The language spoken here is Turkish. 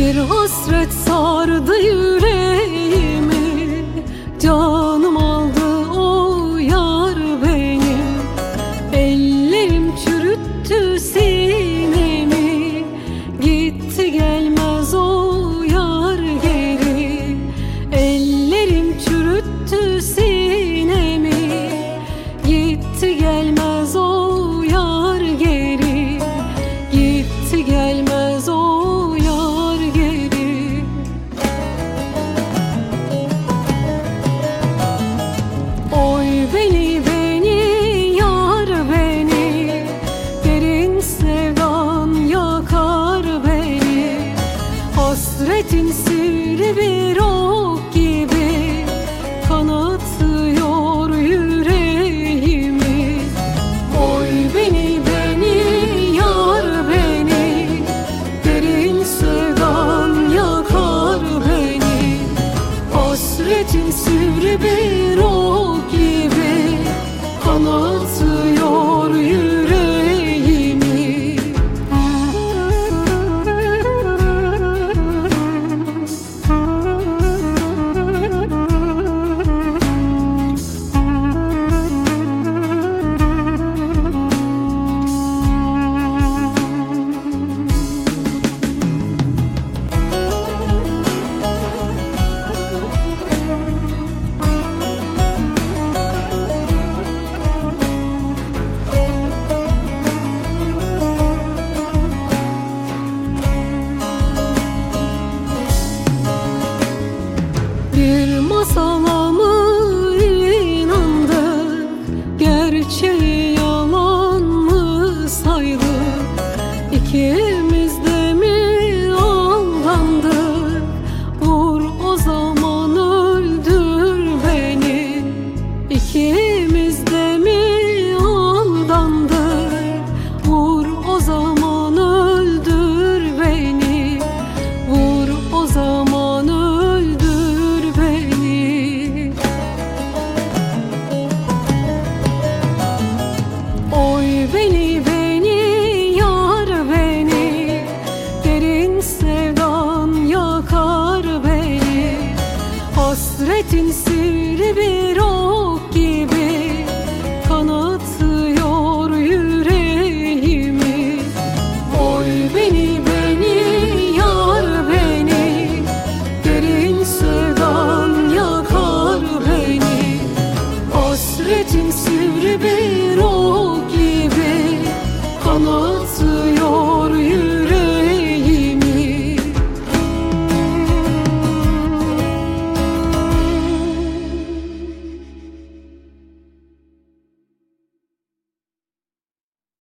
Bir hasret sardı yüreğimi, canım aldı o yar benim. Ellerim çürüttü sinemi, gitti gelmez o yar geri. Ellerim çürüttü sinemi, gitti gelmez o yar geri. Gitti gelmez o yar geri. Oy beni beni yar beni, derin sevdan yakar beni. Hasretin sivri bir ok gibi kanatıyor yüreğimi. Oy beni beni yar beni, derin sevdan yakar beni. Hasretin sivri